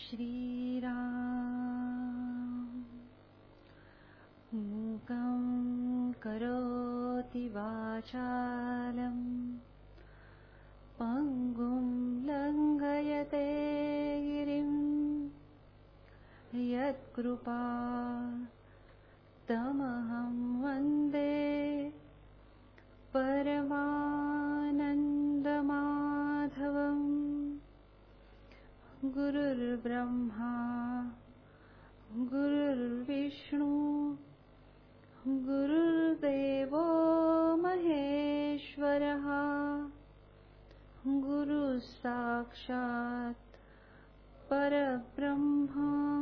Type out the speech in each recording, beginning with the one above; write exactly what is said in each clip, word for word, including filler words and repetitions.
श्रीराम। मूकं करोति वाचालं पङ्गुं लङ्घयते गिरिं यत्कृपा तमहं वन्दे परमानन्दमाधवम्। गुरुर्ब्रह्मा गुरुर्विष्णु गुरुर्देवो महेश्वरः। गुरुः साक्षात् परब्रह्म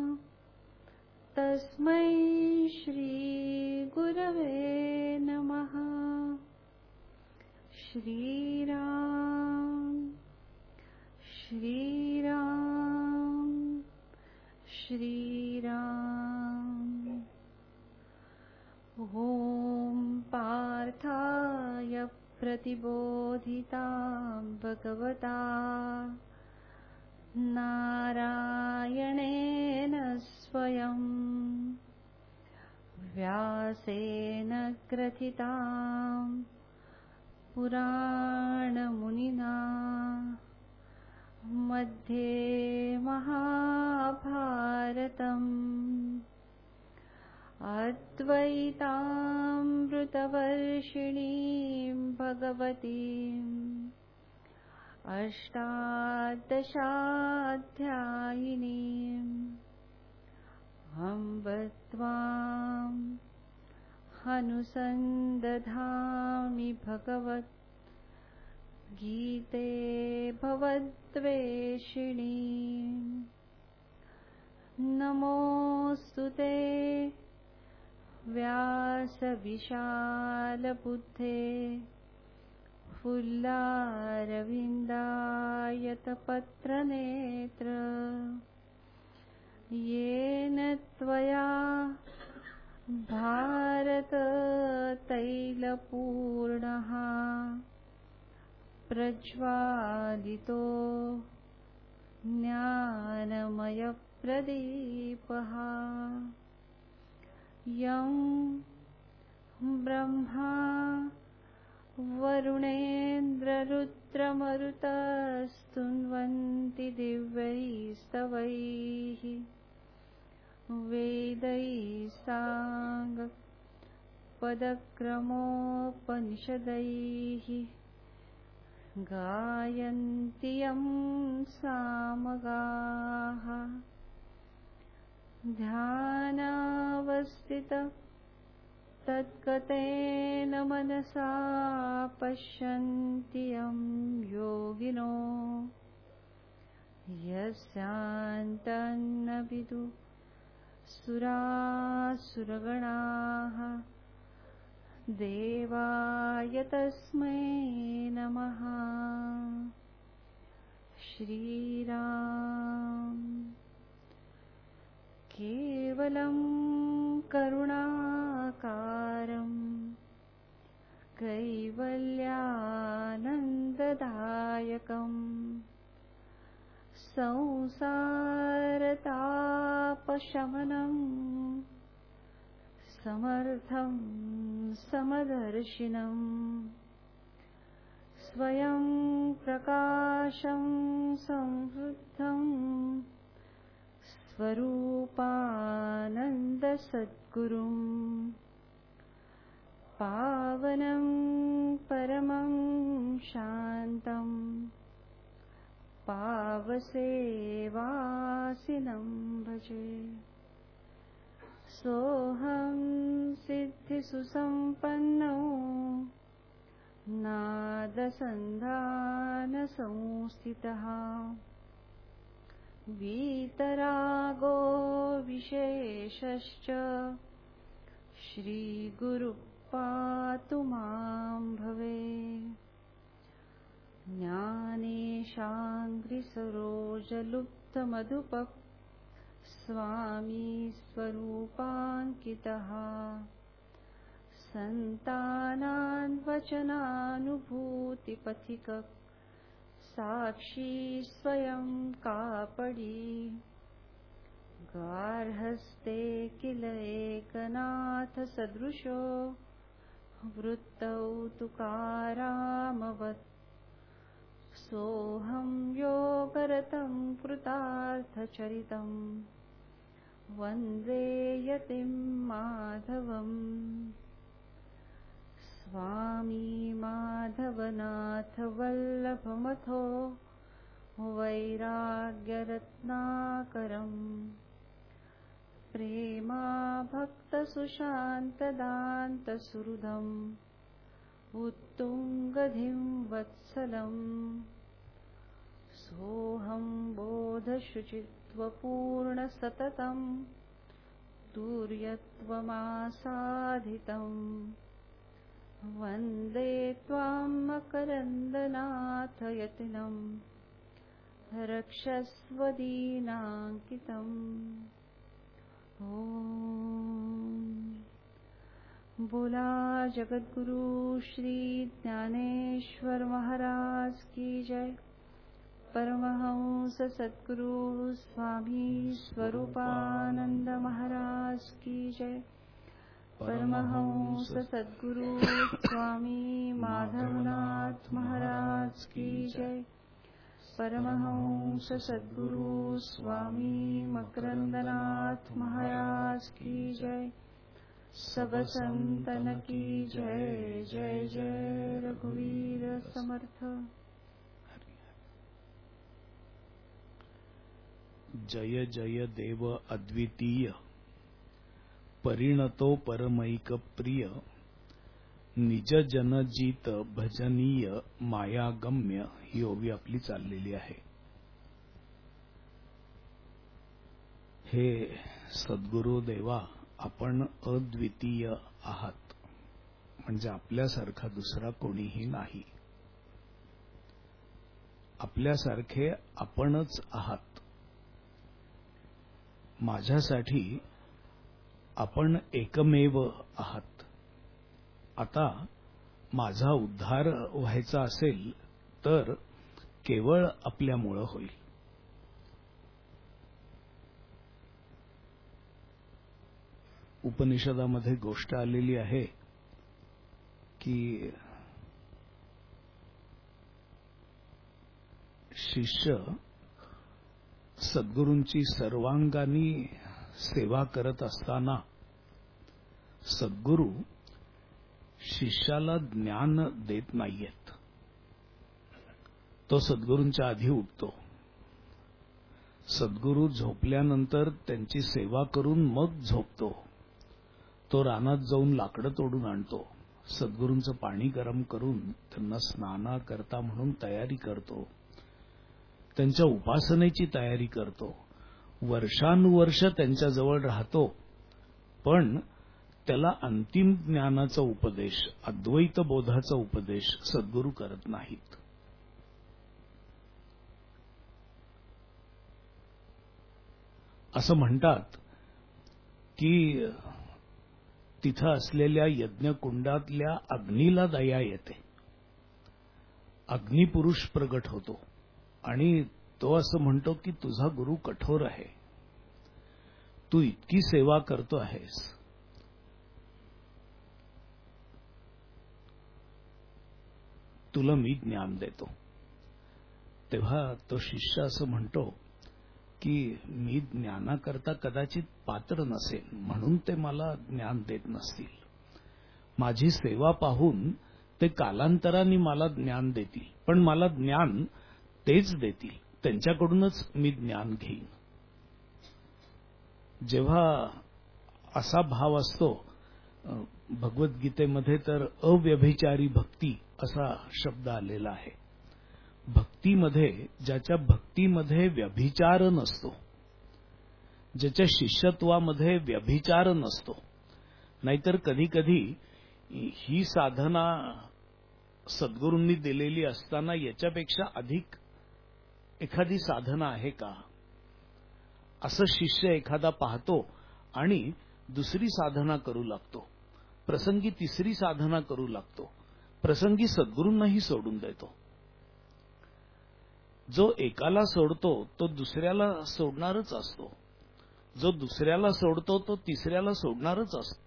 तस्मै श्री गुरवे नमः। श्रीराम श्रीराम श्रीराम। ॐ पार्थाय प्रतिबोधितां भगवता नारायणेन स्वयं व्यासेन ग्रथितां पुराणमुनिना मध्ये महाभारतम् अद्वैतामृतवर्षिणीं भगवतीम् अष्टादशाध्यायिनीम् अम्ब त्वाम् अनुसन्दधामि भगवत् गीते भवद्वेषिणी। नमोऽस्तु ते व्यासविशालबुद्धे फुल्लारविन्दायतपत्रनेत्र। येन त्वया भारततैलपूर्णः प्रज्वालितो ज्ञानमयप्रदीपः। यं ब्रह्मा वरुणेन्द्ररुद्रमरुतस्तुन्वन्ति दिव्यैस्तवैः वेदैः साङ्गपदक्रमोपनिषदैः गायन्ति यं सामगाः। ध्यानावस्थित तद्गतेन मनसा पश्यन्ति यं योगिनो यस्यान्तन्न विदुः सुरासुरगणाः। देवाय तस्मै नमः। श्रीराम। केवलं करुणाकारं कैवल्यानन्ददायकं संसारतापशमनं समर्थं समदर्शिनं स्वयं प्रकाशं संवृद्धं स्वरूपानन्दसद्गुरुं पावनं परमं शान्तं पावसेवासिनं भजे। सोऽहं सिद्धिसुसम्पन्नो नादसन्धानसंस्थितः वीतरागो विशेषश्च श्रीगुरुः पातु मां भवे। ज्ञानेशाङ्घ्रिसरोजलुब्धमधुपः स्वामी स्वरूपाङ्कितः सन्तानान्वचनानुभूतिपथिकः साक्षी स्वयं कापडी। कार्हस्ते किल एकनाथ सदृशो वृत्तौ तुकारामवत् सोऽहं योगरतं कृतार्थचरितं वन्दे यतिं माधवम् स्वामी माधवनाथ वल्लभमथो वैराग्यरत्नाकरम् प्रेमाभक्तसुशान्तदान्तसुहृदम् उत्तुङ्गधिं वत्सलम् सोऽहं बोधशुचित्वपूर्णसततं तुर्यत्वमासाधितम् वन्दे त्वां मकरन्दनाथ यतिनं रक्षस्वदीनाङ्कितम् ओम बोला जगद्गुरु श्री ज्ञानेश्वर महाराज की जय। परमहंस सद्गुरु स्वामी स्वरूपानंद महाराज की जय। परमहंस सद्गुरु स्वामी माधवनाथ महाराज की जय। परमहंस सद्गुरु स्वामी मकरंदनाथ महाराज की जय। सब संतन की जय। जय जय रघुवीर समर्थ। जय जय देव अद्वितीय परिणतो परमैक प्रिय निज जनजीत भजनीय मायागम्य ही ओवी आपली चाललेली आहे। हे सद्गुरु देवा, आपण अद्वितीय आहात, म्हणजे आपल्यासारखा दुसरा कोणीही नाही। आपल्यासारखे आपणच आहात। माझ्यासाठी आपण एकमेव आहात। आता माझा उद्धार व्हायचा असेल तर केवळ आपल्यामुळे होईल। उपनिषदामध्ये गोष्ट आलेली आहे की शिष्य सद्गुरूंची सर्वांगानी सेवा करत असताना सद्गुरू शिष्याला ज्ञान देत नाहीयेत। तो सद्गुरूंच्या आधी उठतो। सद्गुरू झोपल्यानंतर त्यांची सेवा करून मग झोपतो। तो रानात जाऊन लाकडं तोडून आणतो। सद्गुरूंचं पाणी गरम करून त्यांना स्नाना करता म्हणून तयारी करतो। त्यांच्या उपासनेची तयारी करतो। वर्षानुवर्ष त्यांच्याजवळ राहतो, पण त्याला अंतिम ज्ञानाचा उपदेश, अद्वैत बोधाचा उपदेश सद्गुरू करत नाहीत। असं म्हणतात की तिथं असलेल्या यज्ञकुंडातल्या अग्नीला दया येते। अग्निपुरुष प्रगट होतो आणि तो असं म्हणतो की तुझा गुरु कठोर आहे, तू इतकी सेवा करतो आहेस, तुला मी ज्ञान देतो। तेव्हा तो शिष्य असं म्हणतो की मी ज्ञानाकरता कदाचित पात्र नसेल, म्हणून ते मला ज्ञान देत नसतील। माझी सेवा पाहून ते कालांतराने मला ज्ञान देतील, पण मला ज्ञान तेच देतील, त्यांच्याकडूनच मी ज्ञान घेईन। जेव्हा असा भाव असतो, भगवद्गीतेमध्ये तर अव्यभिचारी भक्ती असा शब्द आलेला आहे। भक्तीमध्ये, ज्याच्या भक्तीमध्ये व्यभिचार नसतो, ज्याच्या शिष्यत्वामध्ये व्यभिचार नसतो। नाहीतर कधी कधी ही साधना सद्गुरूंनी दिलेली असताना याच्यापेक्षा अधिक एखादी साधना आहे का, असं शिष्य एखादा पाहतो आणि दुसरी साधना करू लागतो, प्रसंगी तिसरी साधना करू लागतो, प्रसंगी सद्गुरूंनाही सोडून देतो। जो एकाला सोडतो तो दुसऱ्याला सोडणारच असतो। जो दुसऱ्याला सोडतो तो तिसऱ्याला सोडणारच असतो.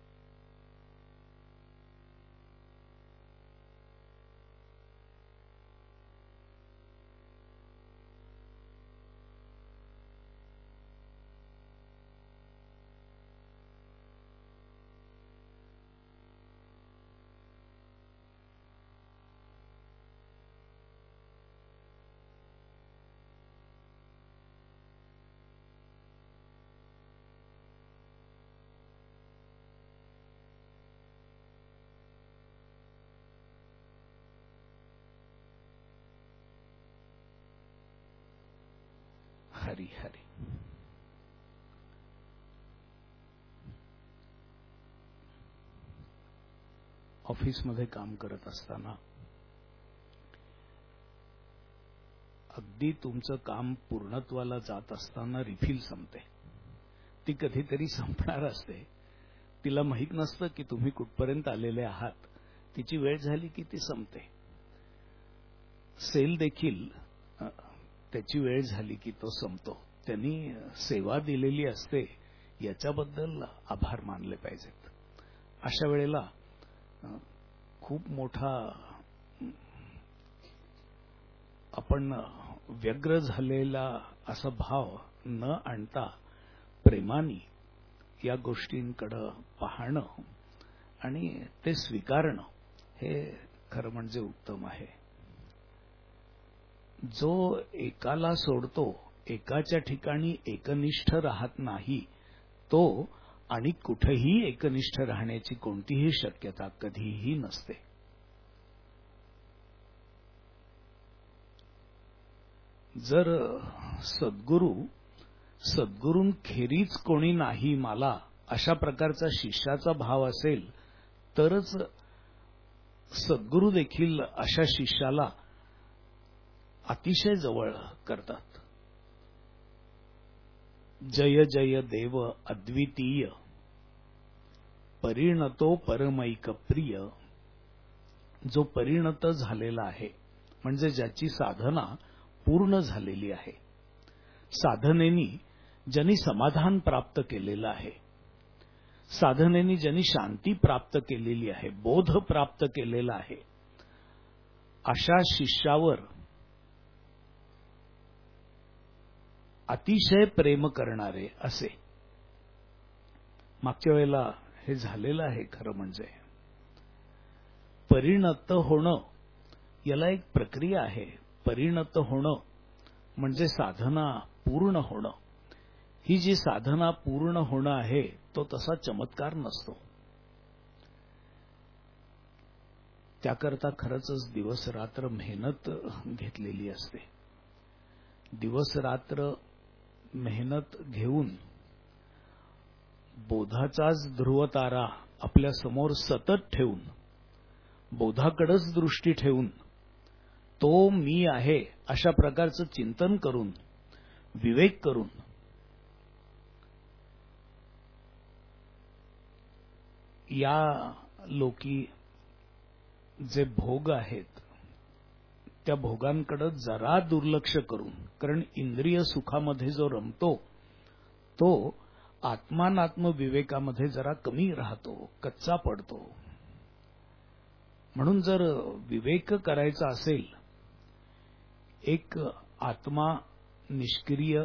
हरी हरी. ऑफिसमध्ये काम करत असताना अगदी तुमचं काम पूर्णत्वाला जात असताना रिफिल संपते. ती कधीतरी संपणार असते. तिला माहीत नसतं की तुम्ही कुठपर्यंत आलेले आहात. तिची वेळ झाली की ती संपते. सेल देखील त्याची वेळ झाली की तो संपतो. त्यांनी सेवा दिलेली असते याच्याबद्दल आभार मानले पाहिजेत. अशा वेळेला खूप मोठा आपण व्यग्र झालेला असा भाव न आणता प्रेमाने या गोष्टींकडे पाहणं आणि ते स्वीकारणं हे खरं म्हणजे उत्तम आहे. जो एकाला सोडतो, एकाच्या ठिकाणी एकनिष्ठ राहत नाही, तो आणि कुठेही एकनिष्ठ राहण्याची कोणतीही शक्यता कधीही नसते. जर सद्गुरू सद्गुरूंखेरीज कोणी नाही मला अशा प्रकारचा शिष्याचा भाव असेल तरच सद्गुरू देखील अशा शिष्याला अतिशय जवळ करतात. जय जय देव अद्वितीय परिणतो परमैक प्रिय. जो परिणत झालेला आहे म्हणजे ज्याची साधना पूर्ण झालेली आहे, साधनेनी ज्यांनी समाधान प्राप्त केलेलं आहे, साधनेनी ज्यांनी शांती प्राप्त केलेली आहे, बोध प्राप्त केलेला आहे, अशा शिष्यावर अतिशय प्रेम करणारे असे. मागच्या वेळेला हे झालेलं आहे. खरं म्हणजे परिणत होणं याला एक प्रक्रिया आहे. परिणत होणं म्हणजे साधना पूर्ण होणं. ही जी साधना पूर्ण होणं आहे तो तसा चमत्कार नसतो. त्याकरता खरंच दिवस रात्र मेहनत घेतलेली असते. दिवस रात्र मेहनत घेऊन बोधाचाच ध्रुवतारा आपल्या समोर सतत ठेवून, बोधाकडेच दृष्टी ठेवून, तो मी आहे अशा प्रकारचं चिंतन करून, विवेक करून या लोकी जे भोग आहेत त्या भोगांकडे जरा दुर्लक्ष करून, कारण इंद्रिय सुखामध्ये जो रमतो तो आत्मानात्म विवेकामध्ये जरा कमी राहतो, कच्चा पडतो. म्हणून जर विवेक करायचा असेल, एक आत्मा निष्क्रिय,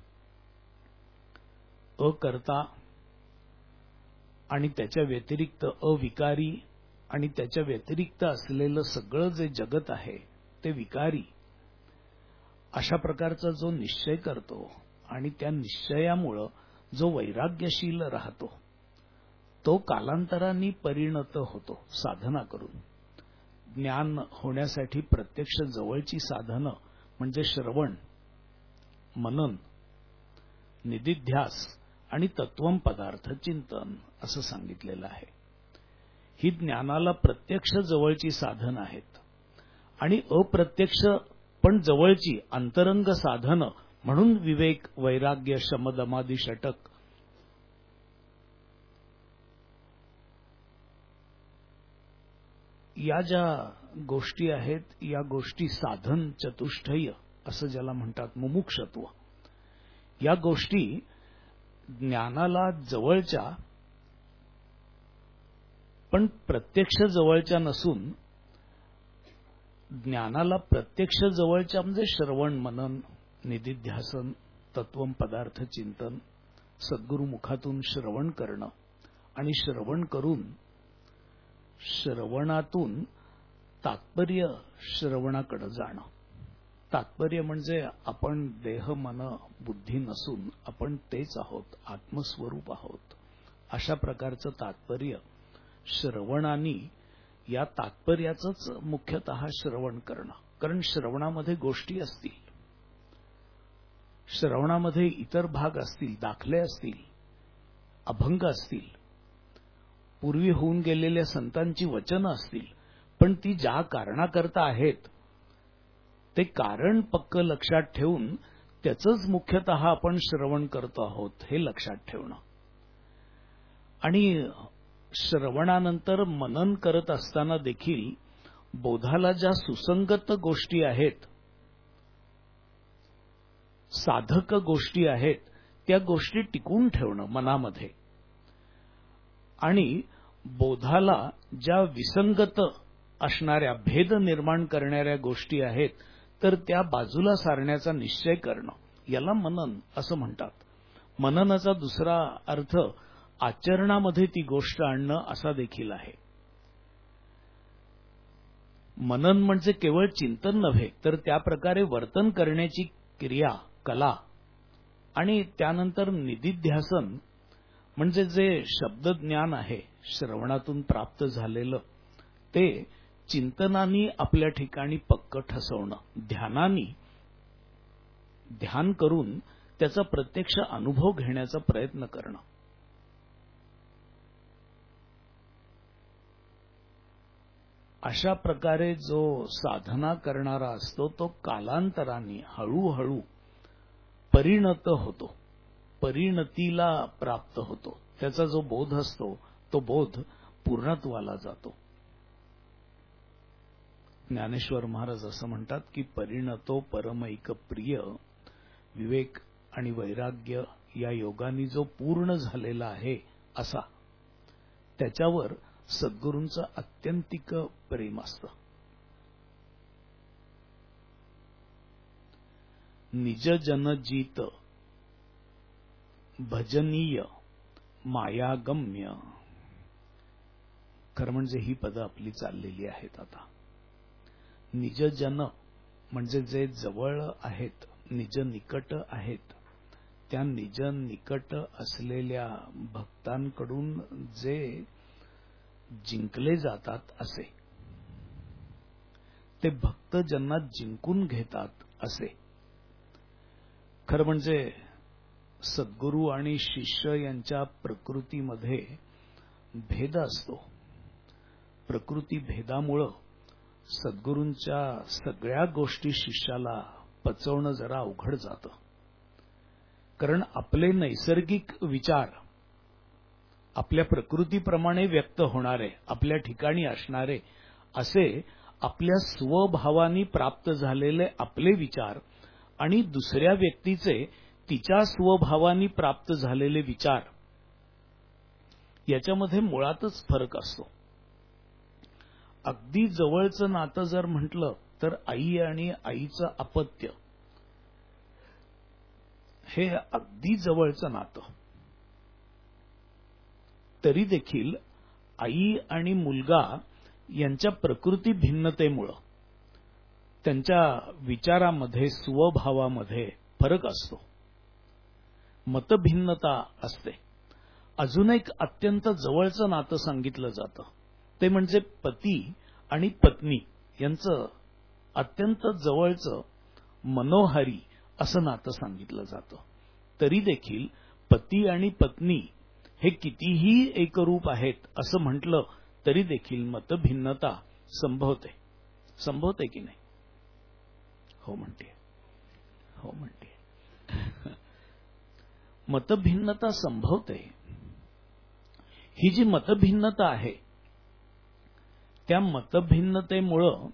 अकर्ता आणि त्याच्या व्यतिरिक्त अविकारी आणि त्याच्या व्यतिरिक्त असलेलं सगळं जे जगत आहे ते विकारी, अशा प्रकारचा जो निश्चय करतो आणि त्या निश्चयामुळं जो वैराग्यशील राहतो तो कालांतराने परिणत होतो साधना करून. ज्ञान होण्यासाठी प्रत्यक्ष जवळची साधनं म्हणजे श्रवण, मनन, निदिध्यास आणि तत्वम पदार्थ चिंतन असं सांगितलेलं आहे. ही ज्ञानाला प्रत्यक्ष जवळची साधनं आहेत आणि अप्रत्यक्ष पण जवळची अंतरंग साधनं म्हणून विवेक, वैराग्य, शमदमादी षटक या ज्या गोष्टी आहेत, या गोष्टी साधन चतुष्टय असं ज्याला म्हणतात, मुमुक्षत्व, या गोष्टी ज्ञानाला जवळच्या पण प्रत्यक्ष जवळच्या नसून ज्ञानाला प्रत्यक्ष जवळच्या म्हणजे श्रवण, मनन, निधिध्यासन, तत्वम पदार्थ चिंतन, सद्गुरु मुखातून श्रवण करणं आणि श्रवण करून श्रवणातून तात्पर्य श्रवणाकडे जाणं. तात्पर्य म्हणजे आपण देह मन बुद्धी नसून आपण तेच आहोत, आत्मस्वरूप आहोत, अशा प्रकारचं तात्पर्य श्रवणानी, या तात्पर्याचंच मुख्यतः श्रवण करणं. कारण श्रवणामध्ये गोष्टी असतील, श्रवणामध्ये इतर भाग असतील, दाखले असतील, अभंग असतील, पूर्वी होऊन गेलेल्या संतांची वचनं असतील, पण ती ज्या कारणाकरता आहेत ते कारण पक्क लक्षात ठेवून त्याचंच मुख्यतः आपण श्रवण करतो आहोत हे लक्षात ठेवणं. आणि श्रवणानंतर मनन करत असताना देखील बोधाला ज्या सुसंगत गोष्टी आहेत, साधक गोष्टी आहेत, त्या गोष्टी टिकून ठेवणं मनामध्ये. आणि बोधाला ज्या विसंगत असणाऱ्या, भेद निर्माण करणाऱ्या गोष्टी आहेत तर त्या बाजूला सारण्याचा निश्चय करणं, याला मनन असं म्हणतात. मननाचा दुसरा अर्थ आचरणामध्ये ती गोष्ट आणणं असा देखील आहे. मनन म्हणजे केवळ चिंतन नव्हे तर त्या प्रकारे वर्तन करण्याची क्रिया, कला. आणि त्यानंतर निधिध्यासन म्हणजे जे शब्दज्ञान आहे श्रवणातून प्राप्त झालेलं, ते चिंतनानी आपल्या ठिकाणी पक्क ठसवणं, ध्यानानी ध्यान करून त्याचा प्रत्यक्ष अनुभव घेण्याचा प्रयत्न करणं. अशा प्रकारे जो साधना करणारा असतो तो कालांतराने हळूहळू परिणत होतो, परिणतीला प्राप्त होतो. त्याचा जो बोध असतो तो बोध पूर्णत्वाला जातो. ज्ञानेश्वर महाराज असं म्हणतात की परिणतो परमैक प्रिय, विवेक आणि वैराग्य या योगानी जो पूर्ण झालेला आहे असा, त्याच्यावर सद्गुरूंचं अत्यंतिक प्रेम असतं. निज जनजीत भजनीय मायागम्य. खरं म्हणजे ही पदं आपली चाललेली आहेत आता. निज जन म्हणजे जे जवळ आहेत, निज निकट आहेत, त्या निज निकट असलेल्या भक्तांकडून जे जिंकले जातात असे, ते भक्त ज्यांना जिंकून घेतात असे. खरं म्हणजे सद्गुरू आणि शिष्य यांच्या प्रकृतीमध्ये भेद असतो. प्रकृती भेदामुळं सद्गुरूंच्या सगळ्या गोष्टी शिष्याला पचवणं जरा अवघड जातं. कारण आपले नैसर्गिक विचार आपल्या प्रकृतीप्रमाणे व्यक्त होणारे, आपल्या ठिकाणी असणारे असे आपल्या स्वभावानी प्राप्त झालेले आपले विचार आणि दुसऱ्या व्यक्तीचे तिच्या स्वभावानी प्राप्त झालेले विचार, याच्यामध्ये मुळातच फरक असतो. अगदी जवळचं नातं जर म्हटलं तर आई आणि आईचं अपत्य हे अगदी जवळचं नातं. तरी देखील आई आणि मुलगा यांच्या प्रकृती भिन्नतेमुळं त्यांच्या विचारामध्ये, स्वभावामध्ये फरक असतो, मतभिन्नता असते. अजून एक अत्यंत जवळचं नातं सांगितलं जातं, ते म्हणजे पती आणि पत्नी यांचं अत्यंत जवळचं मनोहारी असं नातं सांगितलं जातं. तरी देखील पती आणि पत्नी हे कितीही एकरूप आहेत असं म्हटलं तरी देखील मतभिन्नता संभवते. संभवते की नाही? हो म्हणते, हो म्हणते. मतभिन्नता संभवते. ही जी मतभिन्नता आहे त्या मतभिन्नतेमुळं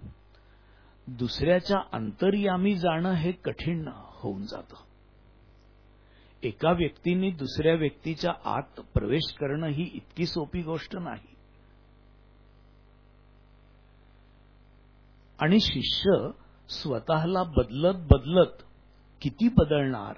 दुसऱ्याच्या अंतर्यामी जाणं हे कठीण होऊन जातं. एका व्यक्तीने दुसऱ्या व्यक्तीच्या आत प्रवेश करणं ही इतकी सोपी गोष्ट नाही. आणि शिष्य स्वतःला बदलत बदलत किती बदलणार?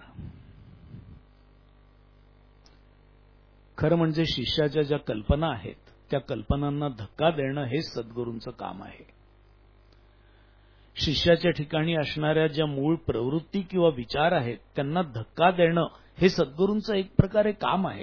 खरं म्हणजे शिष्याच्या ज्या कल्पना आहेत त्या कल्पनांना धक्का देणं हे सद्गुरूंचं काम आहे. शिष्याच्या ठिकाणी असणाऱ्या ज्या मूळ प्रवृत्ती किंवा विचार आहेत त्यांना धक्का देणं हे सद्गुरूंचं एक प्रकारे काम आहे.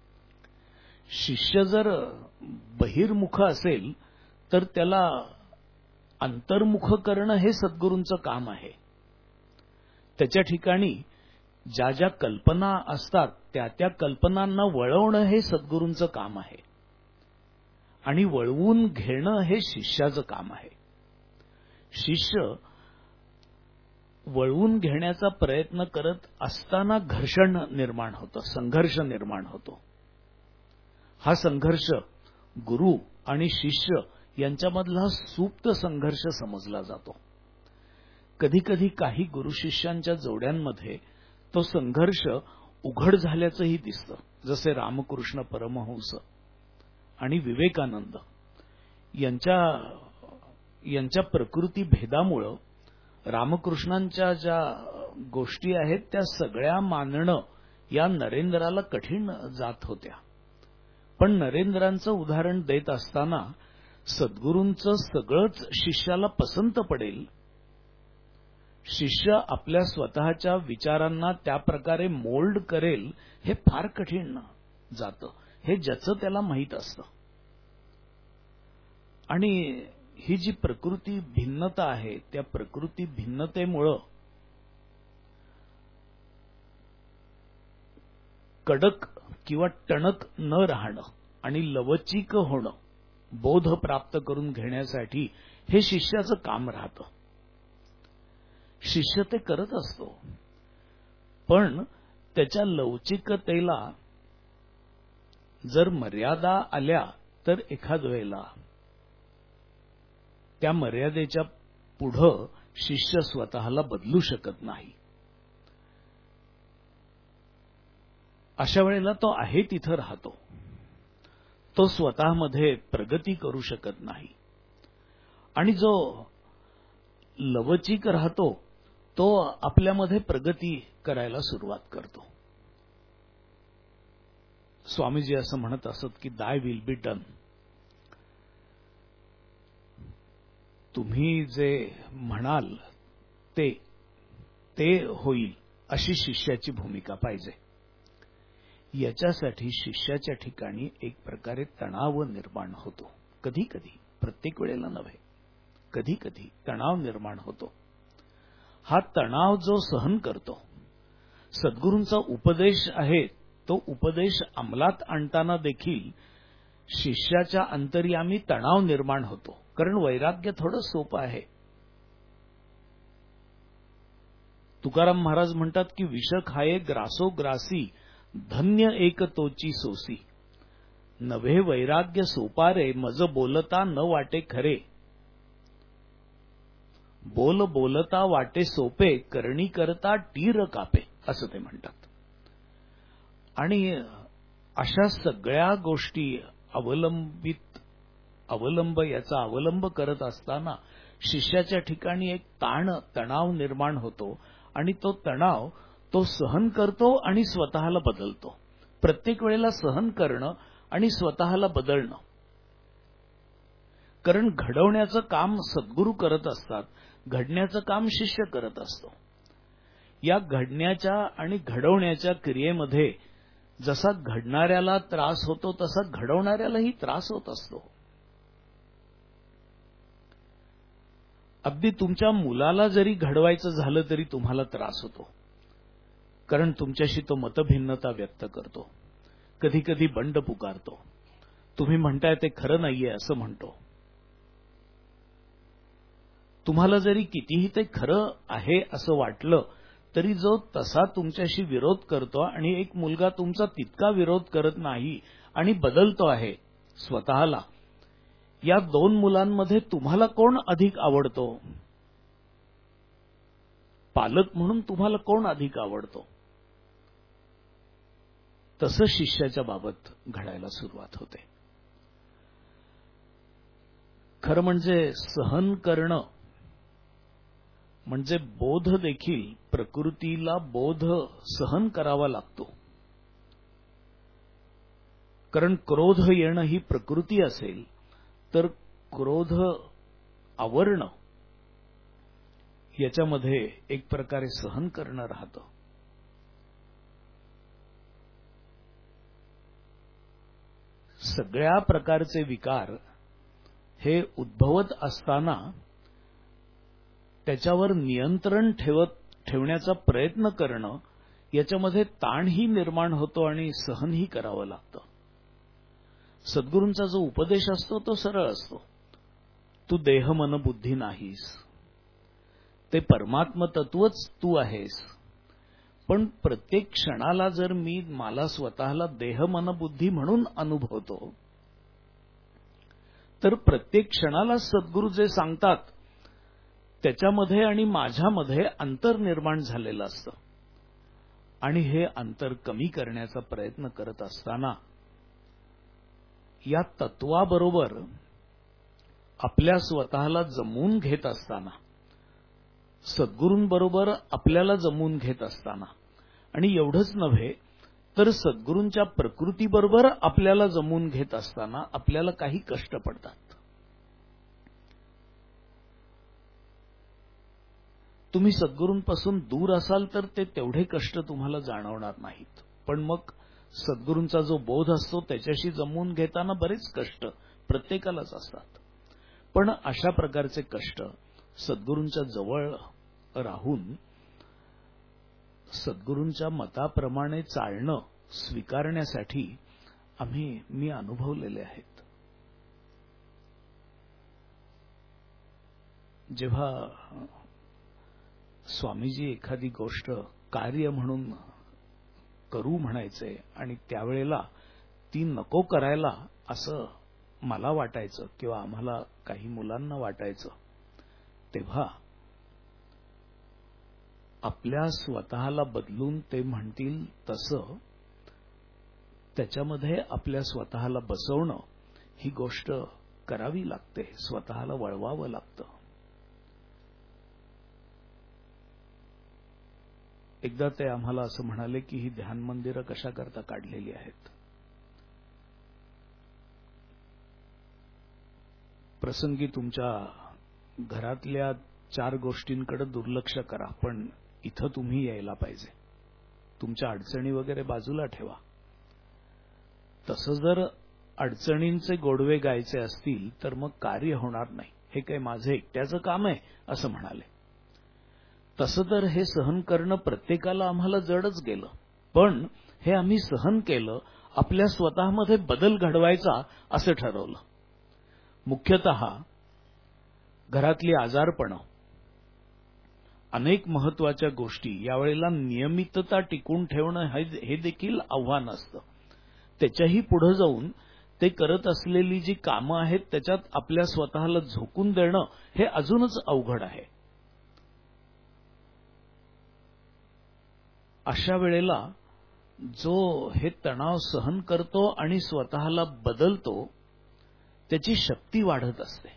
शिष्य जर बहिर्मुख असेल तर त्याला अंतर्मुख करणं हे सद्गुरूंचं काम आहे. त्याच्या ठिकाणी ज्या ज्या कल्पना असतात त्या त्या कल्पनांना वळवणं हे सद्गुरूंचं काम आहे. आणि वळवून घेणं हे शिष्याचं काम आहे. शिष्य वळवून घेण्याचा प्रयत्न करत असताना घर्षण निर्माण होतं, संघर्ष निर्माण होतो. हा संघर्ष गुरु आणि शिष्य यांच्यामधला सुप्त संघर्ष समजला जातो. कधी कधी काही गुरु शिष्यांच्या जोड्यांमध्ये तो संघर्ष उघड झाल्याचंही दिसतं, जसे रामकृष्ण परमहंस आणि विवेकानंद यांच्या यांच्या प्रकृती भेदामुळं रामकृष्णांच्या ज्या गोष्टी आहेत त्या सगळ्या मानणं या नरेंद्राला कठीण जात होत्या. पण नरेंद्रांचं उदाहरण देत असताना सद्गुरूंचं सगळंच शिष्याला पसंत पडेल, शिष्य आपल्या स्वतःच्या विचारांना त्या प्रकारे मोल्ड करेल, हे फार कठीण जातं. हे ज्याचं त्याला माहीत असतं. आणि ही जी प्रकृती भिन्नता आहे त्या प्रकृती भिन्नतेमुळं कडक किंवा टणक न राहणं आणि लवचिक होणं, बोध प्राप्त करून घेण्यासाठी हे शिष्याचं काम राहतं. शिष्य ते करत असतो, पण त्याच्या लवचिकतेला जर मर्यादा आल्या तर एखाद वेळेला त्या मर्यादेच्या पुढं शिष्य स्वतःला बदलू शकत नाही. अशा वेळेला तो आहे तिथं राहतो. तो स्वतःमध्ये प्रगती करू शकत नाही. आणि जो लवचिक राहतो तो आपल्यामध्ये प्रगती करायला सुरुवात करतो. स्वामीजी असं म्हणत असत की दाय विल बी डन. तुम्ही जे म्हणाल ते ते होईल अशी शिष्याची भूमिका पाहिजे. याच्यासाठी शिष्याच्या ठिकाणी एक प्रकारे तणाव निर्माण होतो. कधी कधी, प्रत्येक वेळेला नव्हे, कधी कधी तणाव निर्माण होतो. हा तणाव जो सहन करतो, सद्गुरूंचा उपदेश आहे तो उपदेश अंमलात आणताना देखील शिष्याच्या अंतर्यामी तणाव निर्माण होतो. कारण वैराग्य थोडं सोपं आहे. तुकाराम महाराज म्हणतात की विष खाये ग्रासो ग्रासी, धन्य एक तोची सोसी. नव्हे वैराग्य सोपारे, मज बोलता न वाटे खरे. बोल बोलता वाटे सोपे, करणी करता टीर कापे, असं ते म्हणतात. आणि अशा सगळ्या गोष्टी अवलंबित अवलंब याचा अवलंब करत असताना शिष्याच्या ठिकाणी एक ताण तणाव निर्माण होतो. आणि तो तणाव तो सहन करतो आणि स्वतःला बदलतो. प्रत्येक वेळेला सहन करणं आणि स्वतःला बदलणं. कारण घडवण्याचं काम सद्गुरू करत असतात, घडण्याचं काम शिष्य करत असतो. या घडण्याच्या आणि घडवण्याच्या क्रियेमध्ये जसा घडणाऱ्याला त्रास होतो तसा घडवणाऱ्यालाही त्रास होत असतो. अगदी तुमच्या मुलाला जरी घडवायचं झालं तरी तुम्हाला त्रास होतो. कारण तुमच्याशी तो मतभिन्नता व्यक्त करतो, कधी कधी बंड पुकारतो. तुम्ही म्हणताय ते खरं नाहीये असं म्हणतो. तुम्हाला जरी कितीही ते खरं आहे असं वाटलं तरी जो तसा तुमच्याशी विरोध करतो आणि एक मुलगा तुमचा तितका विरोध करत नाही आणि बदलतो आहे स्वतःला, या दोन मुलांमध्ये तुम्हाला कोण अधिक आवडतो? पालक म्हणून तुम्हाला कोण अधिक आवडतो? तसं शिष्याच्या बाबत घडायला सुरुवात होते. खरं म्हणजे सहन करणं म्हणजे बोध देखील प्रकृतीला बोध सहन करावा लागतो. कारण क्रोध येणं ही प्रकृती असेल तर क्रोध आवरणं याच्यामध्ये एक प्रकारे सहन करणं राहतं. सगळ्या प्रकारचे विकार हे उद्भवत असताना त्याच्यावर नियंत्रण ठेवत ठेवण्याचा प्रयत्न करणं याच्यामध्ये ताणही निर्माण होतो आणि सहनही करावं लागतं. सद्गुरूंचा जो उपदेश असतो तो सरळ असतो. तू देह मन बुद्धी नाहीस, ते परमात्म तत्वच तू आहेस. पण प्रत्येक क्षणाला जर मी मला स्वतःला देह मन बुद्धी म्हणून अनुभवतो तर प्रत्येक क्षणाला सद्गुरू जे सांगतात त्याच्यामध्ये आणि माझ्यामध्ये अंतर निर्माण झालेलं असतं. आणि हे अंतर कमी करण्याचा प्रयत्न करत असताना या तत्वाबरोबर आपल्या स्वतःला जमवून घेत असताना, सद्गुरूंबरोबर आपल्याला जमवून घेत असताना, आणि एवढंच नव्हे तर सद्गुरूंच्या प्रकृतीबरोबर आपल्याला जमवून घेत असताना आपल्याला काही कष्ट पडतात. तुम्ही सद्गुरूंपासून दूर असाल तर ते तेवढे कष्ट तुम्हाला जाणवणार नाहीत. पण मग सद्गुरूंचा जो बोध असतो त्याच्याशी जमवून घेताना बरेच कष्ट प्रत्येकालाच असतात. पण अशा प्रकारचे कष्ट सद्गुरूंच्या जवळ राहून सद्गुरूंच्या मताप्रमाणे चालणं स्वीकारण्यासाठी आम्ही मी अनुभवलेले आहेत. जेव्हा स्वामीजी एखादी गोष्ट कार्य म्हणून करू म्हणायचे आणि त्यावेळेला ती नको करायला असं मला वाटायचं किंवा आम्हाला काही मुलांना वाटायचं, तेव्हा आपल्या स्वतःला बदलून ते म्हणतील तसं त्याच्यामध्ये आपल्या स्वतःला बसवणं ही गोष्ट करावी लागते, स्वतःला वळवावं लागतं. एकदा ते आम्हाला असं म्हणाले की ही ध्यान मंदिरं कशा करता काढलेली आहेत. प्रसंगी तुमच्या घरातल्या चार गोष्टींकडे दुर्लक्ष करा, पण इथं तुम्ही यायला पाहिजे. तुमच्या अडचणी वगैरे बाजूला ठेवा. तसं जर अडचणींचे गोडवे गायचे असतील तर मग कार्य होणार नाही. हे काय माझं एकट्याचं काम आहे असं म्हणाले. तसं तर हे सहन करणं प्रत्येकाला आम्हाला जडच गेलं. पण हे आम्ही सहन केलं, आपल्या स्वतःमध्ये बदल घडवायचा असं ठरवलं. मुख्यतः घरातली आजारपणं, अनेक महत्वाच्या गोष्टी, यावेळेला नियमितता टिकून ठेवणं हे देखील आव्हान असतं. त्याच्याही पुढे जाऊन ते करत असलेली जी कामं आहेत त्याच्यात आपल्या स्वतःला झोकून देणं हे अजूनच अवघड आहे. अशा वेळेला जो हे तणाव सहन करतो आणि स्वतःला बदलतो त्याची शक्ती वाढत असते.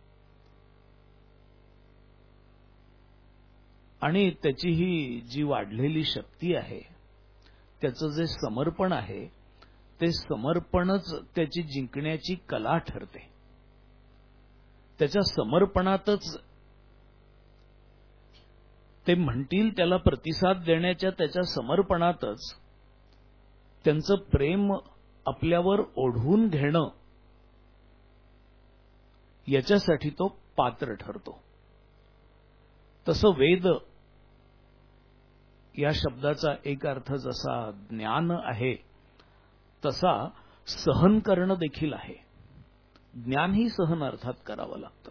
आणि त्याची ही जी वाढलेली शक्ती आहे, त्याचं जे समर्पण आहे, ते समर्पणच त्याची जिंकण्याची कला ठरते. त्याच्या समर्पणातच ते म्हणतील त्याला प्रतिसाद देण्याच्या त्याच्या समर्पणातच त्यांचं प्रेम आपल्यावर ओढवून घेणं याच्यासाठी तो पात्र ठरतो. तसं वेद या शब्दाचा एक अर्थ जसा ज्ञान आहे तसा सहन करणं देखील आहे. ज्ञानही सहन अर्थात करावं लागतं.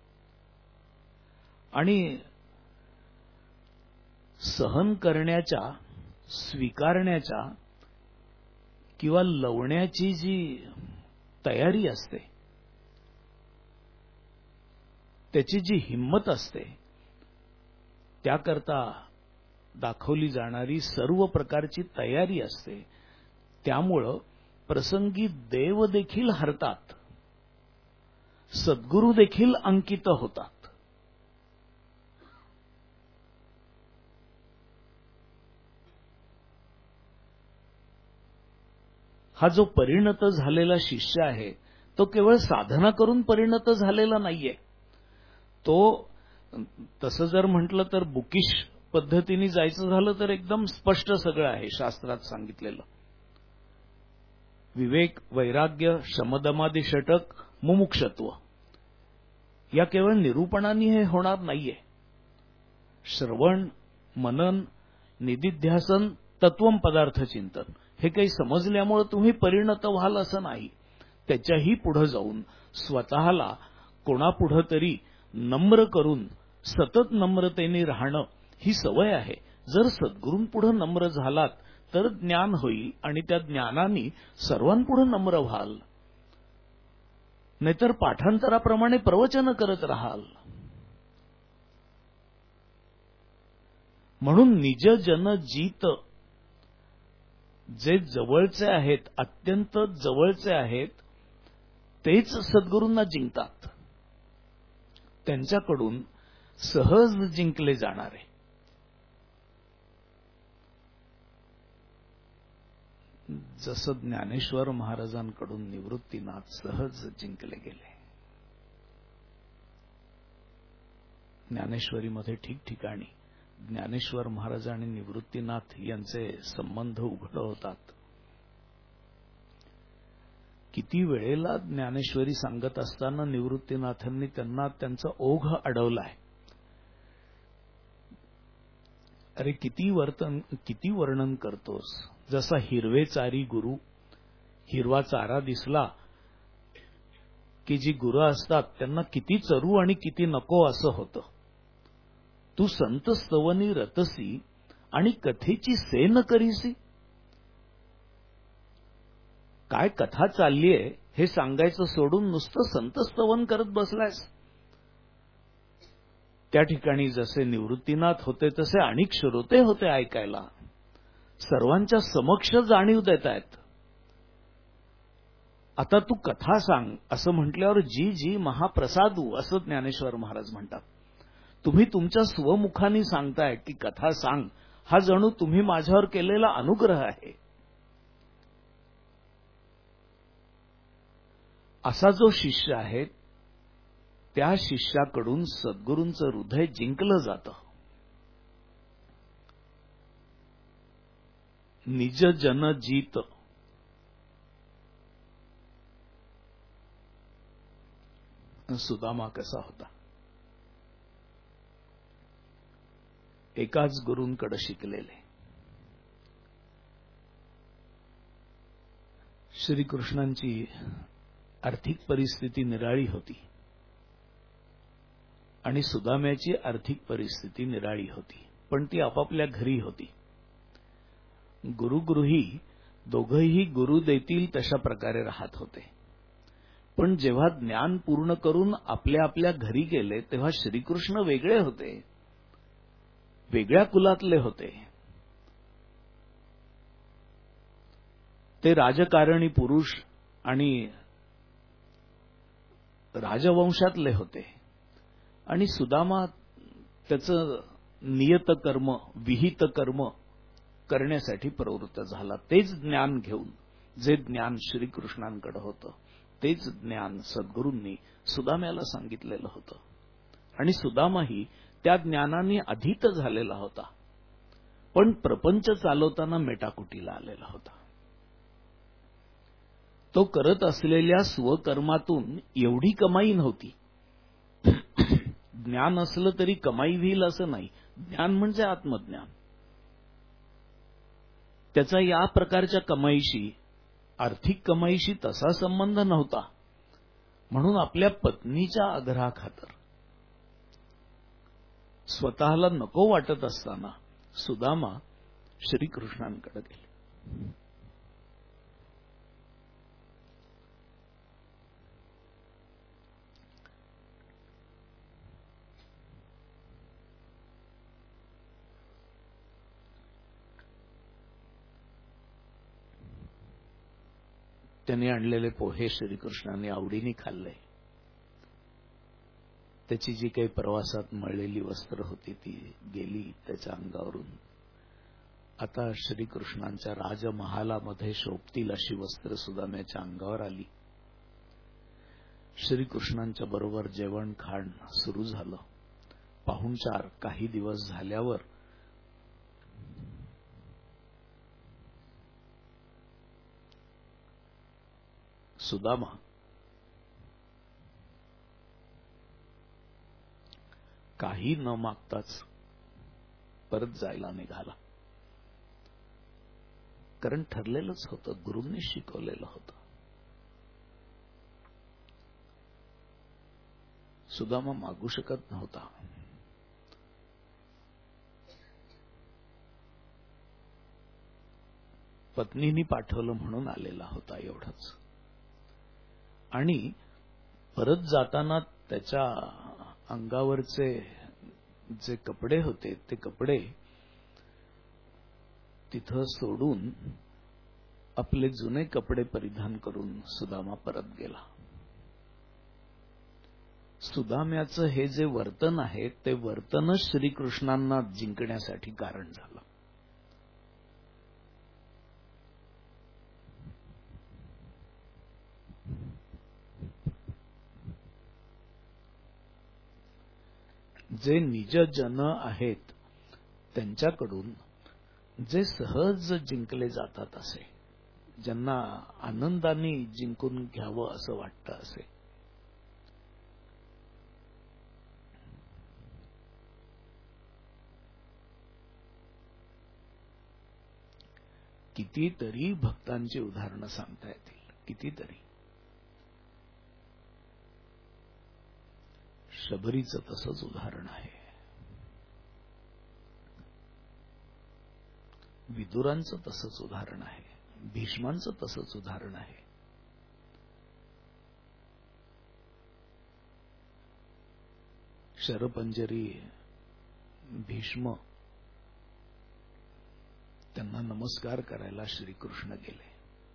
आणि सहन करण्याच्या, स्वीकारण्याच्या किंवा लवण्याची जी तयारी असते, त्याची जी हिंमत असते, त्याकरता दाखवली जाणारी सर्व प्रकारची तयारी असते, त्यामुळं प्रसंगी देव देखील हरतात, सद्गुरू देखील अंकित होतात. हा जो परिणत झालेला शिष्य आहे तो केवळ साधना करून परिणत झालेला नाहीये. तो तसं जर म्हटलं तर बुकिश पद्धतीने जायचं झालं तर एकदम स्पष्ट सगळं आहे शास्त्रात सांगितलेलं. विवेक, वैराग्य, शमदमादी षटक, मुमुक्षत्व या केवळ निरूपणाने हे होणार नाहीये. श्रवण, मनन, निदिध्यासन, तत्वम पदार्थ चिंतन हे काही समजल्यामुळे तुम्ही परिणत व्हाल असं नाही. त्याच्याही पुढे जाऊन स्वतःला कोणापुढे तरी नम्र करून सतत नम्रतेने राहणं ही सवय आहे. जर सद्गुरूंपुढे नम्र झालात तर ज्ञान होईल आणि त्या ज्ञानाने सर्वांपुढे नम्र व्हाल. नाहीतर पाठांतराप्रमाणे प्रवचन करत राहाल. म्हणून निज जन जीत, जे जवळचे आहेत, अत्यंत जवळचे आहेत, तेच सद्गुरूंना जिंकतात. त्यांच्याकडून सहज जिंकले जाणारे. जसं ज्ञानेश्वर महाराजांकडून निवृत्तीनाथ सहज जिंकले गेले. ज्ञानेश्वरीमध्ये ठिकठिकाणी ज्ञानेश्वर महाराज आणि निवृत्तीनाथ यांचे संबंध उघड होतात. किती वेळेला ज्ञानेश्वरी सांगत असताना निवृत्तीनाथांनी त्यांना त्यांचा ओघ अडवलाय. अरे किती वर्तन किती वर्णन करतोस. जसा हिरवे चारी गुरु, हिरवा चारा दिसला की जी गुरं असतात त्यांना किती चरू आणि किती नको असं होतं. तू संत स्तवनी रतसी आणि कथेची सेन करीसी. काय कथा चाललीये हे सांगायचं सोडून नुसतं संत स्तवन करत बसलायस. त्या ठिकाणी जसे निवृत्तीनाथ होते तसे अनेक श्रोते होते ऐकायला. सर्वांच्या समक्ष जाणीव देत आहेत. आता तू कथा सांग असं म्हटल्यावर जी जी महाप्रसादू असं ज्ञानेश्वर महाराज म्हणतात. तुम्ही तुमच्या स्वमुखाने सांगताय की कथा सांग, हा जणू तुम्ही माझ्यावर केलेला अनुग्रह आहे. असा जो शिष्य आहे त्या शिष्याकडून सद्गुरूंचं हृदय जिंकलं जातं. निज जन जीत. सुदामा कसा होता. एकाच गुरूंकडे शिकलेले. श्रीकृष्णांची आर्थिक परिस्थिती निराळी होती आणि सुदाम्याची आर्थिक परिस्थिती निराळी होती, पण ती आपापल्या घरी होती. गुरुगृही दोघंही गुरु देतील तशा प्रकारे राहत होते. पण जेव्हा ज्ञान पूर्ण करून आपल्या आपल्या घरी गेले तेव्हा श्रीकृष्ण वेगळे होते, वेगळ्या कुलातले होते. ते राजकारणी पुरुष आणि राजवंशातले होते आणि सुदामा त्याचं नियत कर्म, विहित कर्म करण्यासाठी प्रवृत्त झाला. तेच ज्ञान घेऊन, जे ज्ञान श्रीकृष्णांकडे होतं तेच ज्ञान सद्गुरूंनी सुदाम्याला सांगितलेलं होतं आणि सुदामाही त्या ज्ञानाने अधीत झालेला होता. पण प्रपंच चालवताना मेटाकुटीला आलेला होता. तो करत असलेल्या स्वकर्मातून एवढी कमाई नव्हती. ज्ञान असलं तरी कमाई होईल असं नाही. ज्ञान म्हणजे आत्मज्ञान. त्याचा या प्रकारच्या कमाईशी, आर्थिक कमाईशी तसा संबंध नव्हता. म्हणून आपल्या पत्नीच्या आग्रहाखातर स्वतःला नको वाटत असताना सुदामा श्रीकृष्णांकडे गेले. त्यांनी आणलेले पोहे श्रीकृष्णांनी आवडीने खाल्ले. त्याची जी काही प्रवासात मळलेली वस्त्र होती ती गेली त्याच्या अंगावरून. आता श्रीकृष्णांच्या राजमहालामध्ये शोभतील अशी वस्त्र सुदाम्याच्या अंगावर आली. श्रीकृष्णांच्या बरोबर जेवण खाण सुरू झालं. पाहुणचार काही दिवस झाल्यावर सुदामा काही न मागताच परत जायला निघाला. कारण ठरलेलंच होतं, गुरूंनी शिकवलेलं होतं. सुदामा मागू शकत नव्हता. पत्नीने पाठवलं म्हणून आलेला होता एवढंच. आणि परत जाताना त्याच्या अंगावरचे जे कपडे होते ते कपडे तिथं सोडून आपले जुने कपडे परिधान करून सुदामा परत गेला. सुदाम्याचं हे जे वर्तन आहे ते वर्तनच श्रीकृष्णांना जिंकण्यासाठी कारण झालं. जे निजजन आहेत त्यांच्याकडून जे सहज जिंकले जातात असे, ज्यांना आनंदाने जिंकून घ्यावं असं वाटतं असे, कितीतरी भक्तांची उदाहरणं सांगता येतील. कितीतरी. शबरीचं तसंच उदाहरण आहे. विदुरांचं तसंच उदाहरण आहे. भीष्मांचं तसंच उदाहरण आहे. शरपंजरी भीष्म त्यांना नमस्कार करायला श्रीकृष्ण गेले.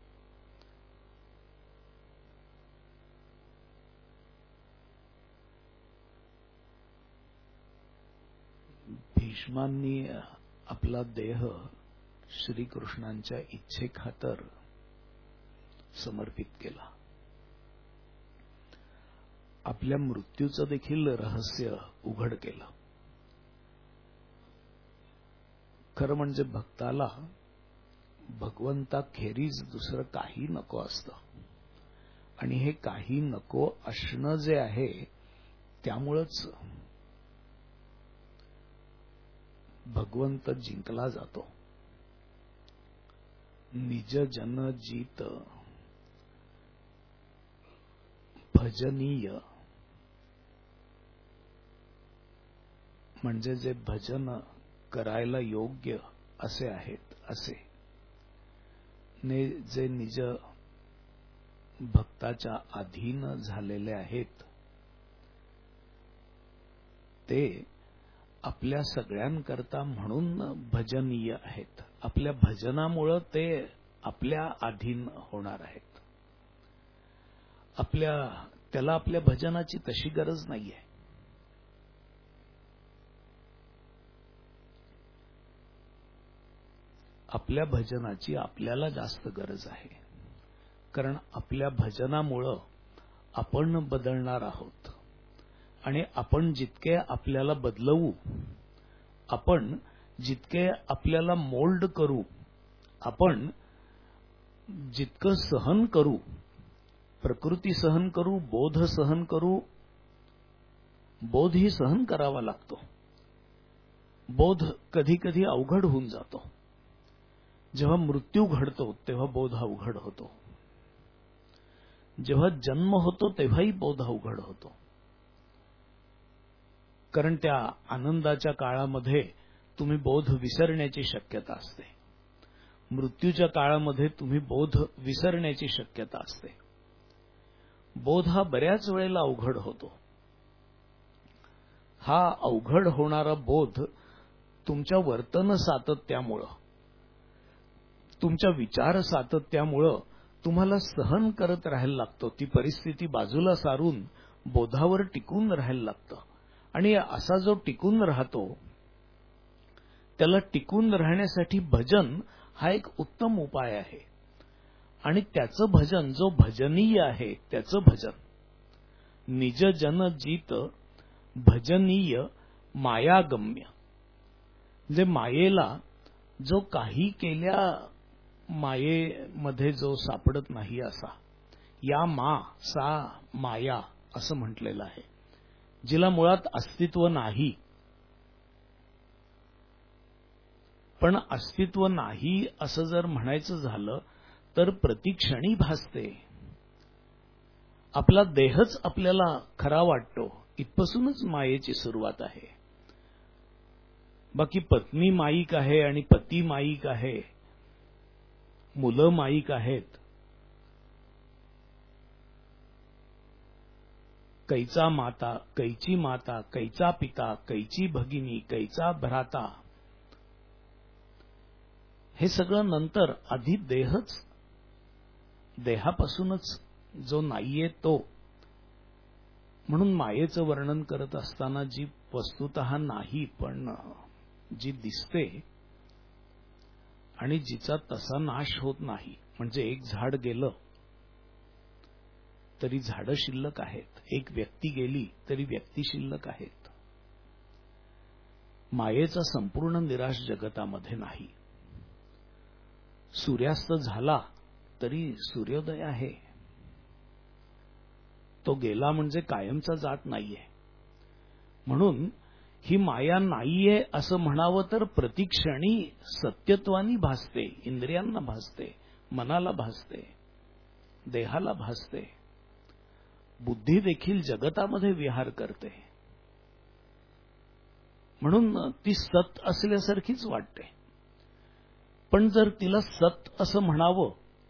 भीष्मांनी आपला देह श्रीकृष्णांच्या इच्छेखातर समर्पित केला. आपल्या मृत्यूचं देखील रहस्य उघड केलं. खरं म्हणजे भक्ताला भगवंताखेरीज दुसरं काही नको असतं. आणि हे काही नको असणं जे आहे त्यामुळंच भगवंत जिंकला जातो. निज जन जीत भजनीय, म्हणजे जे भजन करायला योग्य असे आहेत असे, ने जे निज भक्ताच्या अधीन झालेले आहेत ते आपल्या सगळ्यांकरता म्हणून भजनीय आहेत. आपल्या भजनामुळं ते आपल्या अधीन होणार आहेत. आपल्या त्याला आपल्या भजनाची तशी गरज नाहीये. आपल्या भजनाची आपल्याला जास्त गरज आहे. कारण आपल्या भजनामुळं आपण बदलणार आहोत. आणि आपण जितके आपल्याला बदलवू, आपण जितके आपल्याला मोल्ड करू, आपण जितकं सहन करू, प्रकृती सहन करू, बोध सहन करू. बोध ही सहन करावा लागतो. बोध कधी कधी अवघड होऊन जातो. जेव्हा मृत्यू घडतो तेव्हा बोध अवघड होतो. जेव्हा जन्म होतो तेव्हाही बोध अवघड होतो. कारण त्या आनंदाच्या काळामध्ये तुम्ही बोध विसरण्याची शक्यता असते. मृत्यूच्या काळामध्ये तुम्ही बोध विसरण्याची शक्यता असते. बोध हा बऱ्याच वेळेला अवघड होतो. हा अवघड होणारा बोध तुमच्या वर्तन सातत्यामुळं, तुमच्या विचार सातत्यामुळं तुम्हाला सहन करत राहायला लागतो. ती परिस्थिती बाजूला सारून बोधावर टिकून राहायला लागतं. आणि असा जो टिकून राहतो त्याला टिकून राहण्यासाठी भजन हा एक उत्तम उपाय आहे. आणि त्याचं भजन जो भजनीय आहे त्याचं भजन निज जन जीत भजनीय मायागम्य. जे मायेला जो काही केल्या मायेमध्ये जो सापडत नाही असा, या मा सा माया असं म्हटलेलं आहे, जिला मुळात अस्तित्व नाही. पण अस्तित्व नाही असं जर म्हणायचं झालं तर प्रतिक्षणी भासते. आपला देहच आपल्याला खरा वाटतो, इथपासूनच मायेची सुरुवात आहे. बाकी पत्नी माईक आहे आणि पती माईक आहे, मुलं माईक आहेत. कैचा माता कैची माता कैचा पिता कैची भगिनी कैचा भ्राता, हे सगळं नंतर. आधी देहच, देहापासूनच जो नाहीये तो. म्हणून मायेचं वर्णन करत असताना जी वस्तुतः नाही पण जी दिसते आणि जिचा तसा नाश होत नाही, म्हणजे एक झाड गेलं तरी झाडं शिल्लक आहेत, एक व्यक्ती गेली तरी व्यक्ती शिल्लक आहेत. मायेचा संपूर्ण निराश जगतामध्ये नाही. सूर्यास्त झाला तरी सूर्योदय आहे. तो गेला म्हणजे कायमचा जात नाहीये. म्हणून ही माया नाहीये असं म्हणावं तर प्रतिक्षणी सत्यत्वानी भासते, इंद्रियांना भासते, मनाला भासते, देहाला भासते. बुद्धी देखील जगतामध्ये विहार करते. म्हणून ती सत असल्यासारखीच वाटते. पण जर तिला सत असं म्हणावं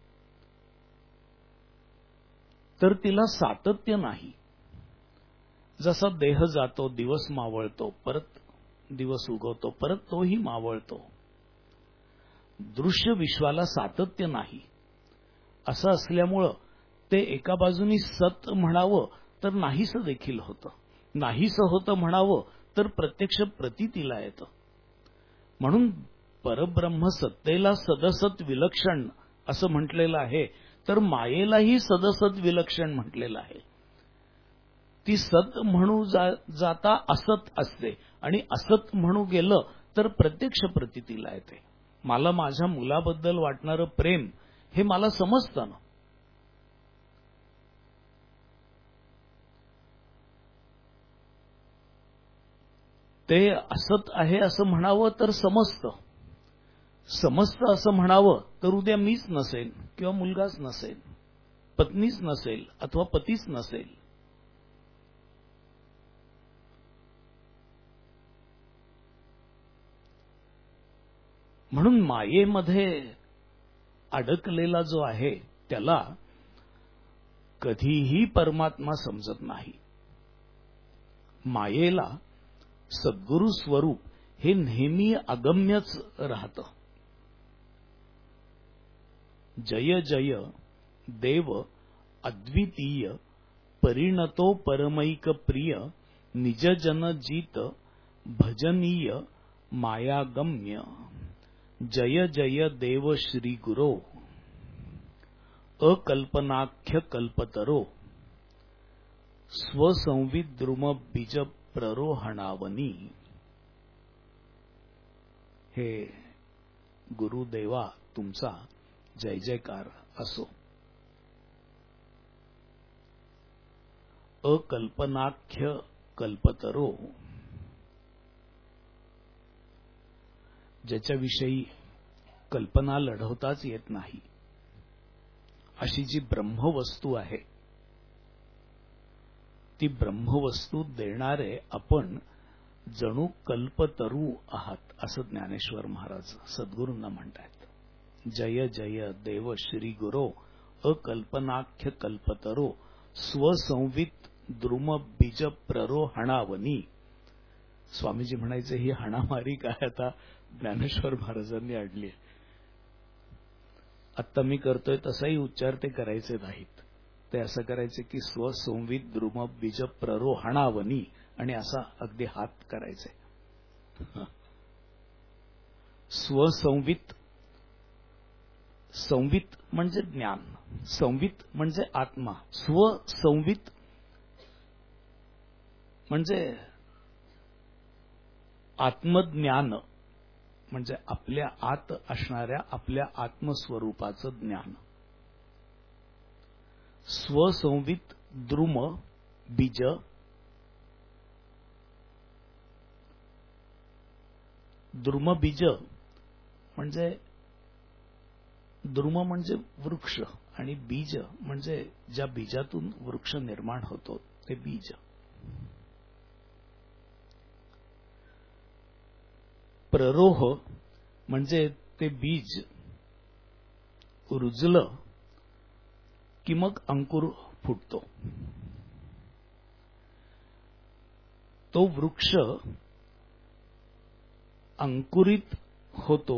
तर तिला सातत्य नाही. जसा देह जातो, दिवस मावळतो, परत दिवस उगवतो, परत तोही मावळतो. दृश्य विश्वाला सातत्य नाही. असं असल्यामुळं ते एका बाजूनी सत म्हणावं तर नाहीसं देखील होतं, नाहीसं होतं म्हणावं तर प्रत्यक्ष प्रतीतीला येतं. म्हणून परब्रह्म सत्तेला सदसत विलक्षण असं म्हटलेलं आहे, तर मायेलाही सदसत विलक्षण म्हटलेलं आहे. ती सत म्हणू जा, जाता असत असते आणि असत म्हणू गेलं तर प्रत्यक्ष प्रतीतीला येते. मला माझ्या मुलाबद्दल वाटणारं प्रेम हे मला समजतं ना. ते असत आहे असं म्हणावं तर समजतं, समजतं असं म्हणावं तर उद्या मीच नसेल किंवा मुलगाच नसेल, पत्नीच नसेल अथवा पतीच नसेल. म्हणून मायेमध्ये अडकलेला जो आहे त्याला कधीही परमात्मा समजत नाही. मायेला सद्गुरु स्वरूप हे नेहमी अगम्यच राहतं. जय जय देव अद्वितीय परिणतो परमैक प्रिय निजजन जीत भजनीय मायागम्य. जय जय देव श्री गुरो अकल्पनाख्य कल्पतरो स्वसंविद्रुम बीज प्ररोहणावनी. हे गुरुदेवा तुमचा जय जयकार असो. अकल्पनाख्य कल्पतरो, ज्याच्याविषयी कल्पना लढवताच येत नाही अशी जी ब्रह्मवस्तू आहे, ती ब्रह्मवस्तू देणारे आपण जणू कल्पतरू आहात असं ज्ञानेश्वर महाराज सद्गुरूंना म्हणतात. जय जय देव श्री गुरो अकल्पनाख्य कल्पतरो स्वसंवित द्रुम बीज प्ररोहणावनी. स्वामीजी म्हणायचे ही हाणामारी काय आता ज्ञानेश्वर महाराजांनी आणली. आत्ता मी करतोय तसाही उच्चार ते करायचे नाहीत. ते असं करायचे की स्वसंवित द्रुम बीज प्ररोहणावनी आणि असा अगदी हात करायचे. स्वसंवित, संवित म्हणजे ज्ञान, संवित म्हणजे आत्मा, स्वसंवित म्हणजे आत्मज्ञान, म्हणजे आपल्या आत असणाऱ्या आपल्या आत्मस्वरूपाचं ज्ञान. स्वसंवित द्रुम बीज, द्रुमबीज म्हणजे द्रुम म्हणजे वृक्ष आणि बीज म्हणजे ज्या बीजातून वृक्ष निर्माण होतो ते बीज. प्ररोह म्हणजे ते बीज रुजलं की मग अंकुर फुटतो. तो वृक्ष अंकुरित होतो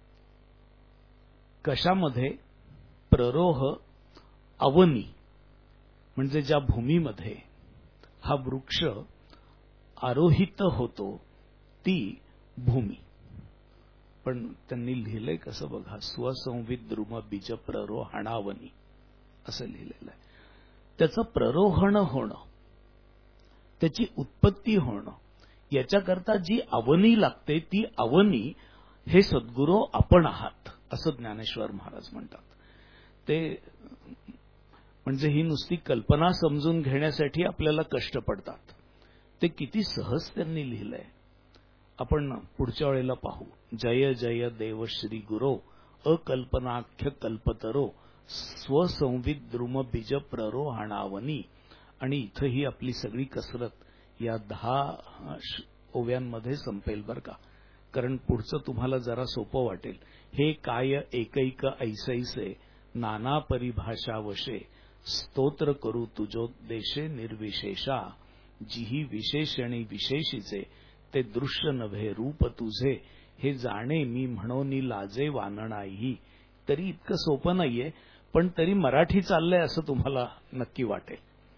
कशामध्ये? प्ररोह अवनी म्हणजे ज्या भूमीमध्ये हा वृक्ष आरोहित होतो ती भूमी. पण त्यांनी लिहिलंय कसं बघा, स्वसंवित द्रुम बीज प्ररोहणावनी असं लिहिलेलं आहे. त्याचं प्ररोहण होणं, त्याची उत्पत्ती होणं, याच्याकरता जी अवनी लागते ती अवनी हे सद्गुरू आपण आहात असं ज्ञानेश्वर महाराज म्हणतात. ते म्हणजे ही नुसती कल्पना समजून घेण्यासाठी आपल्याला कष्ट पडतात. ते किती सहज त्यांनी लिहिलंय आपण पुढच्या वेळेला पाहू. जय जय देव श्री गुरो अकल्पनाख्य कल्पतरो स्वसंवित द्रुम बीज प्ररोहणावनी. आणि इथं ही आपली सगळी कसरत या दहा ओव्यांमध्ये संपेल बरं का, कारण पुढचं तुम्हाला जरा सोपं वाटेल. हे काय एकैक ऐसैसे नाना परिभाषा वशे स्तोत्र करू तुझोद्देशे निर्विशेषा. जिही विशेषणी विशेषीचे ते दृश्य नव्हे रूप तुझे हे जाणे मी म्हणोनी लाजे वानणाई. तरी इतकं सोपं नाहीये, पण तरी मराठी चाललंय असं तुम्हाला नक्की वाटेल.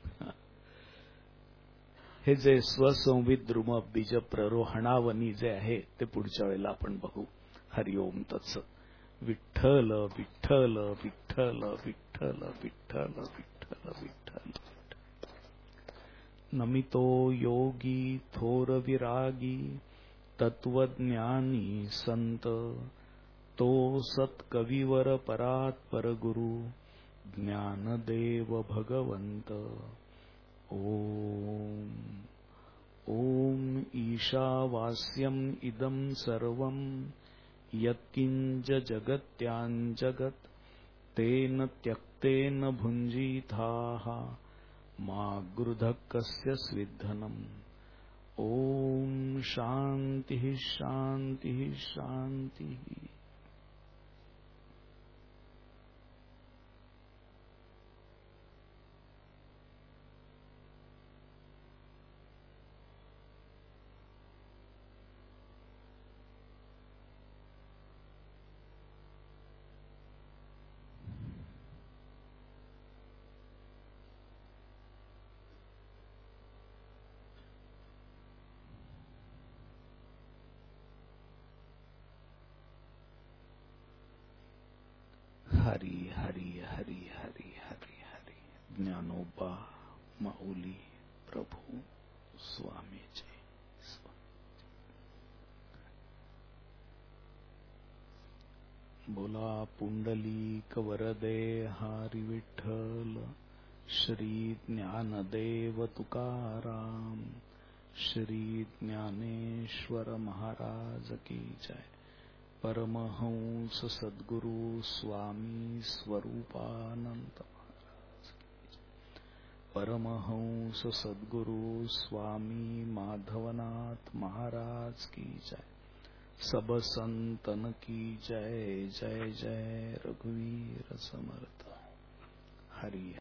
हे जे स्वसंवित द्रुम बीज प्ररोहणावनी जे आहे ते पुढच्या वेळेला आपण बघू. हरिओम तत्सत. विठ्ठल विठ्ठल विठ्ठल विठ्ठल विठ्ठल विठ्ठल विठ्ठल. नमितो योगी थोर विरागी तत्वज्ञानी संत तो सत्कविवर परात्पर गुरु ज्ञानदेव भगवंत. ओम ओम ईशावास्यम इदं सर्वं यत्किंच जगत्याञ्जगत् तेन त्यक्तेन भुञ्जीथाः मा गृधः कस्य स्विद्धनम्. ओम शांति शांति शांति. हरी हरी हरी हरी हरी हरी. ज्ञानोबा माऊली प्रभू स्वामीचे. बोला पुंडलीक वरदे हरी विठ्ठल. श्री ज्ञानदेव तुकाराम. श्री ज्ञानेश्वर महाराज की जय. परमहंस सद्गुरु स्वामी स्वरूपानंद महाराज की जय. परमहंस सद्गुरु स्वामी माधवनाथ महाराज की जय. सब संतन की जय. जय जय रघुवीर समर्थ. हरि.